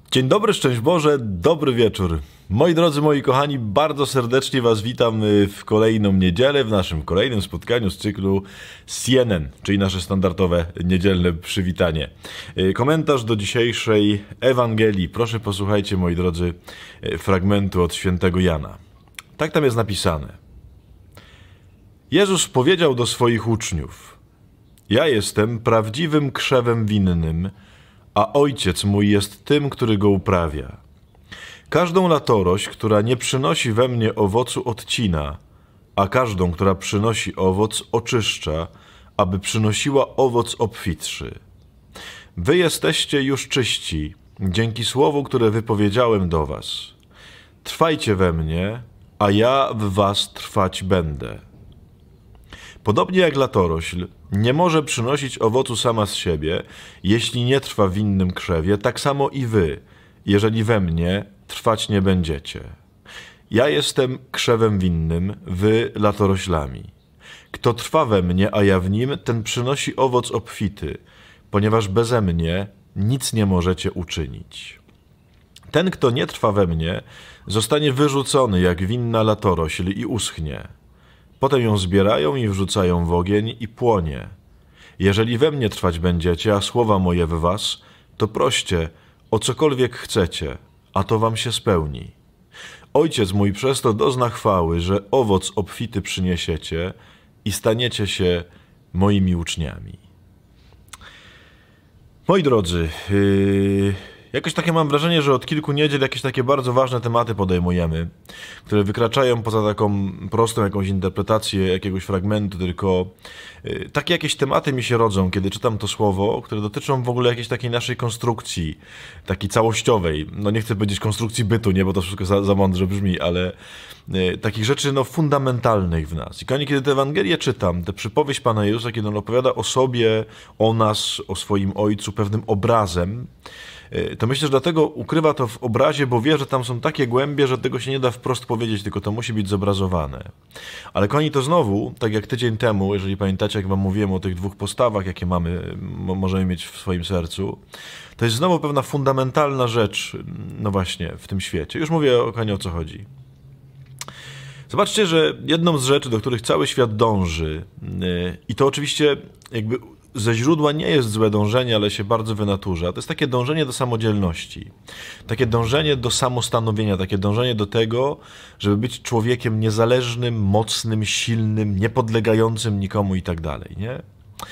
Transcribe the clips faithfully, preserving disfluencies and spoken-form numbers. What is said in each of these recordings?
Dzień dobry, szczęść Boże, dobry wieczór. Moi drodzy, moi kochani, bardzo serdecznie Was witam w kolejną niedzielę, w naszym kolejnym spotkaniu z cyklu C N N, czyli nasze standardowe niedzielne przywitanie. Komentarz do dzisiejszej Ewangelii. Proszę posłuchajcie, moi drodzy, fragmentu od świętego Jana. Tak tam jest napisane. Jezus powiedział do swoich uczniów: ja jestem prawdziwym krzewem winnym, a Ojciec mój jest tym, który go uprawia. Każdą latorość, która nie przynosi we mnie owocu, odcina, a każdą, która przynosi owoc, oczyszcza, aby przynosiła owoc obfitszy. Wy jesteście już czyści, dzięki słowu, które wypowiedziałem do was. Trwajcie we mnie, a ja w was trwać będę. Podobnie jak latorośl nie może przynosić owocu sama z siebie, jeśli nie trwa w innym krzewie, tak samo i wy, jeżeli we mnie trwać nie będziecie. Ja jestem krzewem winnym, wy latoroślami. Kto trwa we mnie, a ja w nim, ten przynosi owoc obfity, ponieważ beze mnie nic nie możecie uczynić. Ten, kto nie trwa we mnie, zostanie wyrzucony jak winna latorośl i uschnie. Potem ją zbierają i wrzucają w ogień i płonie. Jeżeli we mnie trwać będziecie, a słowa moje w was, to proście o cokolwiek chcecie, a to wam się spełni. Ojciec mój przez to dozna chwały, że owoc obfity przyniesiecie i staniecie się moimi uczniami. Moi drodzy, yy... jakoś takie mam wrażenie, że od kilku niedziel jakieś takie bardzo ważne tematy podejmujemy, które wykraczają poza taką prostą jakąś interpretację jakiegoś fragmentu, tylko y, takie jakieś tematy mi się rodzą, kiedy czytam to słowo, które dotyczą w ogóle jakiejś takiej naszej konstrukcji, takiej całościowej. No nie chcę powiedzieć konstrukcji bytu, nie, bo to wszystko za, za mądrze brzmi, ale y, takich rzeczy no fundamentalnych w nas. I kochani, kiedy tę Ewangelię czytam, tę przypowieść Pana Jezusa, kiedy on opowiada o sobie, o nas, o swoim Ojcu pewnym obrazem, to myślę, że dlatego ukrywa to w obrazie, bo wie, że tam są takie głębie, że tego się nie da wprost powiedzieć, tylko to musi być zobrazowane. Ale kochani, to znowu, tak jak tydzień temu, jeżeli pamiętacie, jak wam mówiłem o tych dwóch postawach, jakie mamy, możemy mieć w swoim sercu, to jest znowu pewna fundamentalna rzecz, no właśnie, w tym świecie. Już mówię, kochani, o co chodzi. Zobaczcie, że jedną z rzeczy, do których cały świat dąży, i to oczywiście jakby ze źródła nie jest złe dążenie, ale się bardzo wynaturza. To jest takie dążenie do samodzielności. Takie dążenie do samostanowienia, takie dążenie do tego, żeby być człowiekiem niezależnym, mocnym, silnym, niepodlegającym nikomu i tak dalej, nie?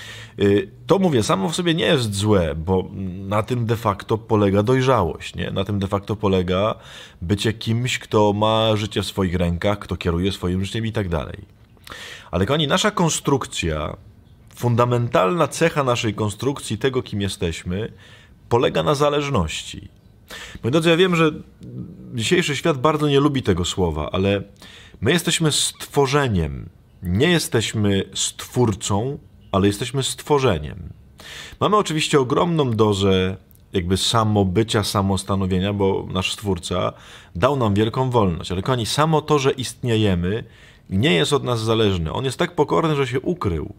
To, mówię, samo w sobie nie jest złe, bo na tym de facto polega dojrzałość, nie? Na tym de facto polega bycie kimś, kto ma życie w swoich rękach, kto kieruje swoim życiem i tak dalej. Ale kochani, nasza konstrukcja, fundamentalna cecha naszej konstrukcji, tego kim jesteśmy, polega na zależności. Moi drodzy, ja wiem, że dzisiejszy świat bardzo nie lubi tego słowa, ale my jesteśmy stworzeniem. Nie jesteśmy stwórcą, ale jesteśmy stworzeniem. Mamy oczywiście ogromną dozę jakby samobycia, samostanowienia, bo nasz Stwórca dał nam wielką wolność. Ale kochani, samo to, że istniejemy, nie jest od nas zależny. On jest tak pokorny, że się ukrył.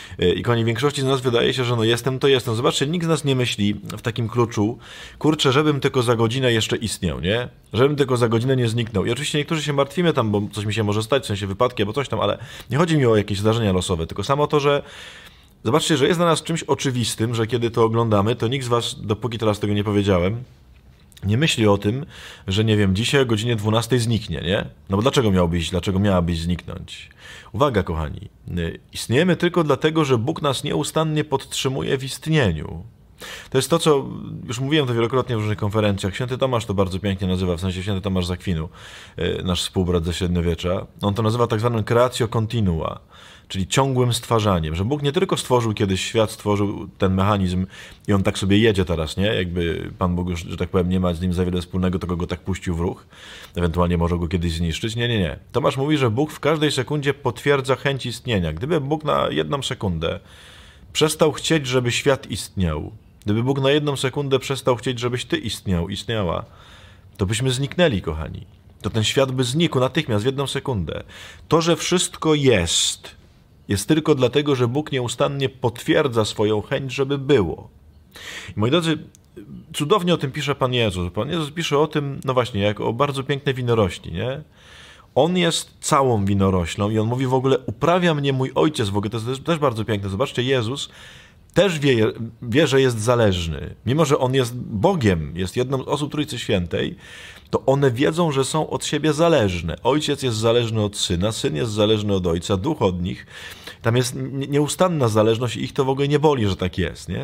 I kochani, większości z nas wydaje się, że no jestem, to jestem. Zobaczcie, nikt z nas nie myśli w takim kluczu, kurczę, żebym tylko za godzinę jeszcze istniał, nie? Żebym tylko za godzinę nie zniknął. I oczywiście niektórzy się martwimy tam, bo coś mi się może stać, w sensie wypadki albo coś tam, ale nie chodzi mi o jakieś zdarzenia losowe, tylko samo to, że zobaczcie, że jest dla nas czymś oczywistym, że kiedy to oglądamy, to nikt z was, dopóki teraz tego nie powiedziałem, nie myśli o tym, że nie wiem, dzisiaj o godzinie dwunastej zniknie, nie? No bo dlaczego miałbyś, dlaczego miałabyś zniknąć? Uwaga, kochani, istniejemy tylko dlatego, że Bóg nas nieustannie podtrzymuje w istnieniu. To jest to, co już mówiłem to wielokrotnie w różnych konferencjach. Święty Tomasz to bardzo pięknie nazywa, w sensie Święty Tomasz z Akwinu, nasz współbrat ze średniowiecza. On to nazywa tak zwanym creatio continua, czyli ciągłym stwarzaniem, że Bóg nie tylko stworzył kiedyś świat, stworzył ten mechanizm i on tak sobie jedzie teraz, nie? Jakby Pan Bóg już, że tak powiem, nie ma z nim za wiele wspólnego, tylko go tak puścił w ruch, ewentualnie może go kiedyś zniszczyć. Nie, nie, nie. Tomasz mówi, że Bóg w każdej sekundzie potwierdza chęć istnienia. Gdyby Bóg na jedną sekundę przestał chcieć, żeby świat istniał, gdyby Bóg na jedną sekundę przestał chcieć, żebyś ty istniał, istniała, to byśmy zniknęli, kochani. To ten świat by znikł natychmiast, w jedną sekundę. To, że wszystko jest, jest tylko dlatego, że Bóg nieustannie potwierdza swoją chęć, żeby było. I moi drodzy, cudownie o tym pisze Pan Jezus. Pan Jezus pisze o tym, no właśnie, jak o bardzo pięknej winorośli, nie? On jest całą winoroślą i on mówi w ogóle, uprawia mnie mój ojciec, w ogóle to jest też, też bardzo piękne. Zobaczcie, Jezus też wie, wie, że jest zależny. Mimo że on jest Bogiem, jest jedną z osób Trójcy Świętej, to one wiedzą, że są od siebie zależne. Ojciec jest zależny od Syna, Syn jest zależny od Ojca, Duch od nich. Tam jest nieustanna zależność i ich to w ogóle nie boli, że tak jest, nie?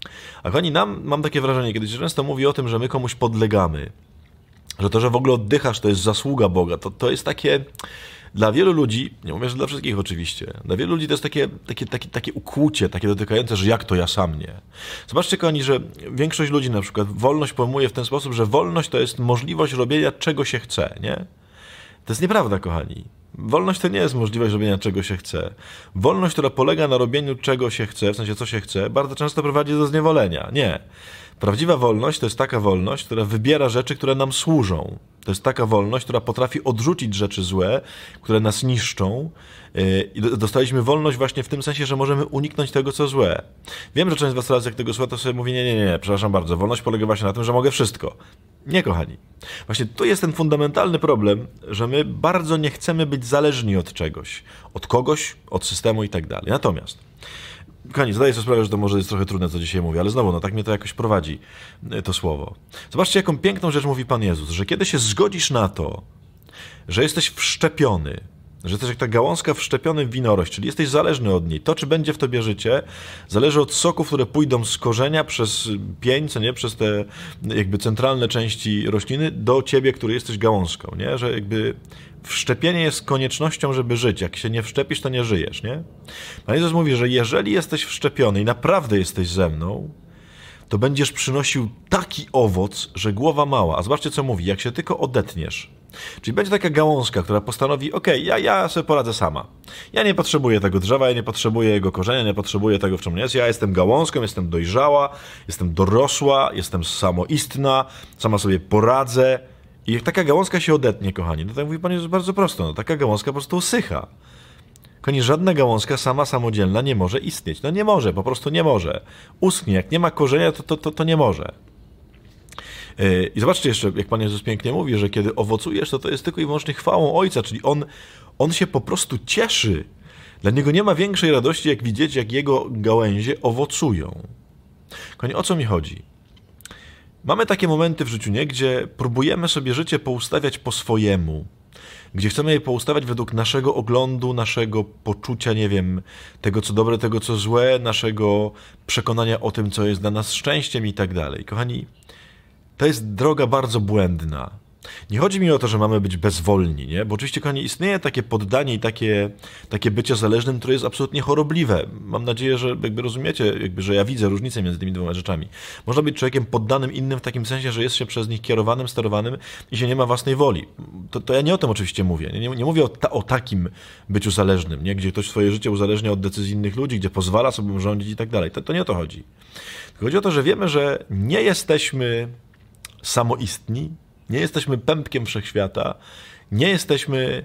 A kochani, nam, mam takie wrażenie, kiedy się często mówi o tym, że my komuś podlegamy, że to, że w ogóle oddychasz, to jest zasługa Boga, to, to jest takie... Dla wielu ludzi, nie mówię, że dla wszystkich oczywiście, dla wielu ludzi to jest takie, takie, takie, takie ukłucie, takie dotykające, że jak to ja sam nie. Zobaczcie, kochani, że większość ludzi na przykład wolność pojmuje w ten sposób, że wolność to jest możliwość robienia czego się chce, nie? To jest nieprawda, kochani. Wolność to nie jest możliwość robienia czego się chce. Wolność, która polega na robieniu czego się chce, w sensie co się chce, bardzo często prowadzi do zniewolenia. Nie. Prawdziwa wolność to jest taka wolność, która wybiera rzeczy, które nam służą. To jest taka wolność, która potrafi odrzucić rzeczy złe, które nas niszczą. I dostaliśmy wolność właśnie w tym sensie, że możemy uniknąć tego, co złe. Wiem, że część z was teraz, jak tego słucha, to sobie mówi, nie, nie, nie, przepraszam bardzo, wolność polega właśnie na tym, że mogę wszystko. Nie, kochani. Właśnie tu jest ten fundamentalny problem, że my bardzo nie chcemy być zależni od czegoś, od kogoś, od systemu i tak dalej. Natomiast, kochani, zdaję sobie sprawę, że to może jest trochę trudne, co dzisiaj mówię, ale znowu, no tak mnie to jakoś prowadzi, to słowo. Zobaczcie, jaką piękną rzecz mówi Pan Jezus, że kiedy się zgodzisz na to, że jesteś wszczepiony, że jesteś jak ta gałązka wszczepiony w winorość, czyli jesteś zależny od niej. To, czy będzie w tobie życie, zależy od soków, które pójdą z korzenia przez pień, co nie, przez te jakby centralne części rośliny do ciebie, który jesteś gałązką, nie? Że jakby wszczepienie jest koniecznością, żeby żyć. Jak się nie wszczepisz, to nie żyjesz, nie? Pan Jezus mówi, że jeżeli jesteś wszczepiony i naprawdę jesteś ze mną, to będziesz przynosił taki owoc, że głowa mała. A zobaczcie, co mówi, jak się tylko odetniesz. Czyli będzie taka gałązka, która postanowi, okej, okay, ja, ja sobie poradzę sama. Ja nie potrzebuję tego drzewa, ja nie potrzebuję jego korzenia, nie potrzebuję tego, w czym jest. Ja jestem gałązką, jestem dojrzała, jestem dorosła, jestem samoistna, sama sobie poradzę. I jak taka gałązka się odetnie, kochani, no tak mówi Pan Jezus bardzo prosto, no taka gałązka po prostu usycha. Kochani, żadna gałązka sama, samodzielna nie może istnieć. No nie może, po prostu nie może. Uschnie, jak nie ma korzenia, to, to, to, to nie może. I zobaczcie jeszcze, jak Pan Jezus pięknie mówi, że kiedy owocujesz, to to jest tylko i wyłącznie chwałą Ojca, czyli On, on się po prostu cieszy. Dla Niego nie ma większej radości, jak widzieć, jak Jego gałęzie owocują. Kochani, o co mi chodzi? Mamy takie momenty w życiu, nie? Gdzie próbujemy sobie życie poustawiać po swojemu, gdzie chcemy je poustawiać według naszego oglądu, naszego poczucia, nie wiem, tego co dobre, tego co złe, naszego przekonania o tym, co jest dla nas szczęściem i tak dalej. Kochani, to jest droga bardzo błędna. Nie chodzi mi o to, że mamy być bezwolni, nie? Bo oczywiście, kochani, istnieje takie poddanie i takie, takie bycie zależnym, które jest absolutnie chorobliwe. Mam nadzieję, że jakby rozumiecie, jakby, że ja widzę różnicę między tymi dwoma rzeczami. Można być człowiekiem poddanym innym w takim sensie, że jest się przez nich kierowanym, sterowanym i się nie ma własnej woli. To, to ja nie o tym oczywiście mówię. Nie, nie mówię o, ta, o takim byciu zależnym, nie? Gdzie ktoś swoje życie uzależnia od decyzji innych ludzi, gdzie pozwala sobie rządzić i tak dalej. To, to nie o to chodzi. Chodzi o to, że wiemy, że nie jesteśmy samoistni, nie jesteśmy pępkiem wszechświata, nie jesteśmy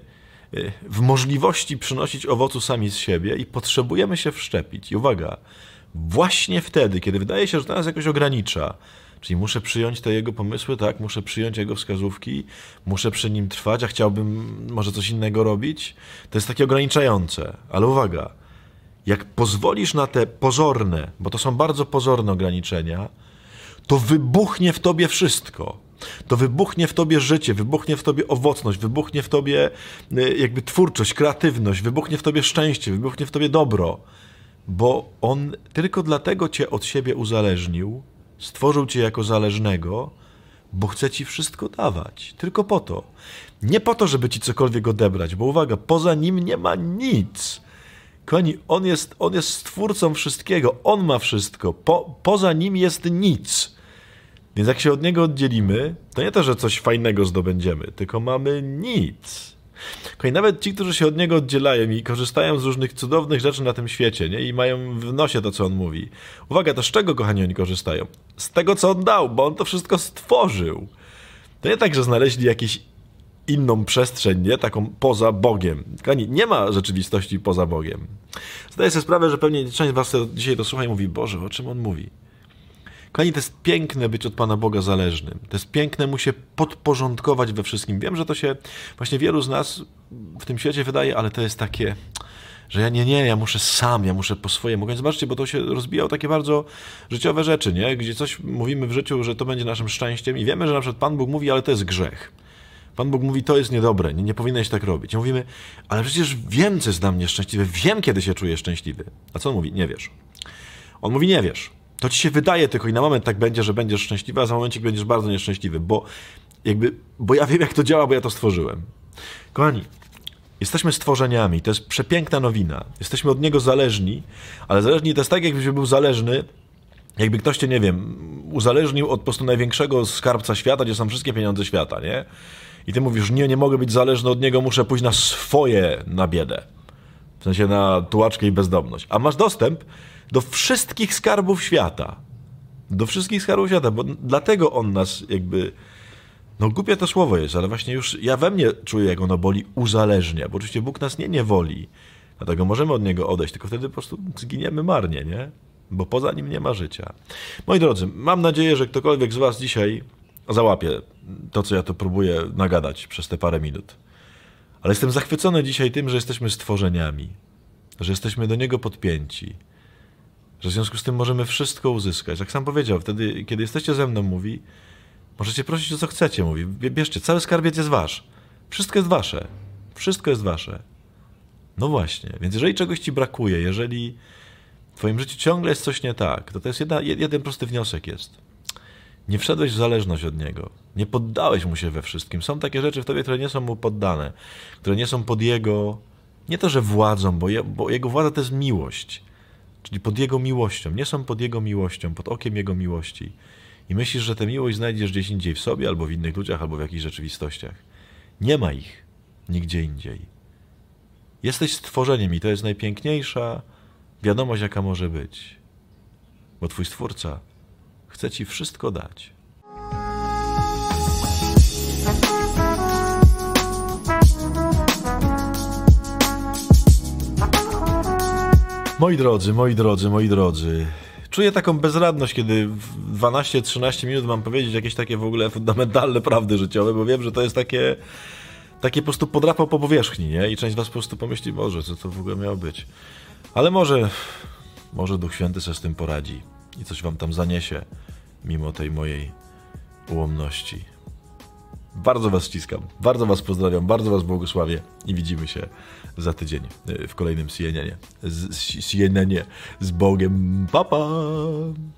w możliwości przynosić owocu sami z siebie i potrzebujemy się wszczepić. I uwaga, właśnie wtedy, kiedy wydaje się, że to nas jakoś ogranicza, czyli muszę przyjąć te jego pomysły, tak, muszę przyjąć jego wskazówki, muszę przy nim trwać, a chciałbym może coś innego robić, to jest takie ograniczające. Ale uwaga, jak pozwolisz na te pozorne, bo to są bardzo pozorne ograniczenia, to wybuchnie w tobie wszystko. To wybuchnie w tobie życie, wybuchnie w tobie owocność, wybuchnie w tobie jakby twórczość, kreatywność, wybuchnie w tobie szczęście, wybuchnie w tobie dobro. Bo On tylko dlatego cię od siebie uzależnił, stworzył cię jako zależnego, bo chce ci wszystko dawać. Tylko po to. Nie po to, żeby ci cokolwiek odebrać, bo uwaga, poza Nim nie ma nic. Kochani, On jest, on jest stwórcą wszystkiego, On ma wszystko, po, poza Nim jest nic. Więc jak się od Niego oddzielimy, to nie to, że coś fajnego zdobędziemy, tylko mamy nic. Kochani, nawet ci, którzy się od Niego oddzielają i korzystają z różnych cudownych rzeczy na tym świecie, nie? I mają w nosie to, co On mówi. Uwaga, to z czego, kochani, oni korzystają? Z tego, co On dał, bo On to wszystko stworzył. To nie tak, że znaleźli jakieś inną przestrzeń, nie? Taką poza Bogiem. Kochani, nie ma rzeczywistości poza Bogiem. Zdaję sobie sprawę, że pewnie część z was dzisiaj to słucha i mówi, Boże, o czym on mówi? Kochani, to jest piękne być od Pana Boga zależnym. To jest piękne mu się podporządkować we wszystkim. Wiem, że to się właśnie wielu z nas w tym świecie wydaje, ale to jest takie, że ja nie, nie, ja muszę sam, ja muszę po swojemu. Więc zobaczcie, bo to się rozbija o takie bardzo życiowe rzeczy, nie? Gdzie coś mówimy w życiu, że to będzie naszym szczęściem i wiemy, że na przykład Pan Bóg mówi, ale to jest grzech. Pan Bóg mówi, to jest niedobre, nie, nie powinieneś tak robić. I mówimy, ale przecież wiem, co jest dla mnie szczęśliwe, wiem, kiedy się czuję szczęśliwy. A co on mówi? Nie wiesz. On mówi, nie wiesz. To ci się wydaje tylko i na moment tak będzie, że będziesz szczęśliwy, a za momencik będziesz bardzo nieszczęśliwy, bo jakby, bo ja wiem, jak to działa, bo ja to stworzyłem. Kochani, jesteśmy stworzeniami, to jest przepiękna nowina. Jesteśmy od Niego zależni, ale zależni to jest tak, jakbyś był zależny, jakby ktoś cię, nie wiem, uzależnił od po prostu największego skarbca świata, gdzie są wszystkie pieniądze świata, nie? I ty mówisz, nie, nie mogę być zależny od niego, muszę pójść na swoje, na biedę. W sensie na tułaczkę i bezdomność. A masz dostęp do wszystkich skarbów świata. Do wszystkich skarbów świata, bo dlatego on nas jakby... No głupie to słowo jest, ale właśnie już ja we mnie czuję, jak ono boli, uzależnia. Bo oczywiście Bóg nas nie niewoli. Dlatego możemy od Niego odejść, tylko wtedy po prostu zginiemy marnie, nie? Bo poza Nim nie ma życia. Moi drodzy, mam nadzieję, że ktokolwiek z was dzisiaj załapie to, co ja tu próbuję nagadać przez te parę minut. Ale jestem zachwycony dzisiaj tym, że jesteśmy stworzeniami, że jesteśmy do Niego podpięci, że w związku z tym możemy wszystko uzyskać. Jak sam powiedział, wtedy, kiedy jesteście ze mną, mówi, możecie prosić o co chcecie, mówi, bierzcie, cały skarbiec jest wasz. Wszystko jest wasze. Wszystko jest wasze. No właśnie, więc jeżeli czegoś ci brakuje, jeżeli w twoim życiu ciągle jest coś nie tak, to to jest jedna, jeden prosty wniosek jest. Nie wszedłeś w zależność od Niego. Nie poddałeś Mu się we wszystkim. Są takie rzeczy w tobie, które nie są Mu poddane, które nie są pod Jego, nie to, że władzą, bo, je, bo Jego władza to jest miłość. Czyli pod Jego miłością. Nie są pod Jego miłością, pod okiem Jego miłości. I myślisz, że tę miłość znajdziesz gdzieś indziej w sobie, albo w innych ludziach, albo w jakichś rzeczywistościach. Nie ma ich nigdzie indziej. Jesteś stworzeniem i to jest najpiękniejsza wiadomość, jaka może być. Bo Twój Stwórca chce ci wszystko dać. Moi drodzy, moi drodzy, moi drodzy. Czuję taką bezradność, kiedy w dwanaście trzynaście minut mam powiedzieć jakieś takie w ogóle fundamentalne prawdy życiowe, bo wiem, że to jest takie, takie po prostu podrapał po powierzchni, nie? I część z was po prostu pomyśli, Boże, co to w ogóle miało być. Ale może, może Duch Święty sobie z tym poradzi i coś wam tam zaniesie, mimo tej mojej ułomności. Bardzo was ściskam, bardzo was pozdrawiam, bardzo was błogosławię i widzimy się za tydzień w kolejnym C N N-ie. Z, C N N-ie z Bogiem. Pa, pa!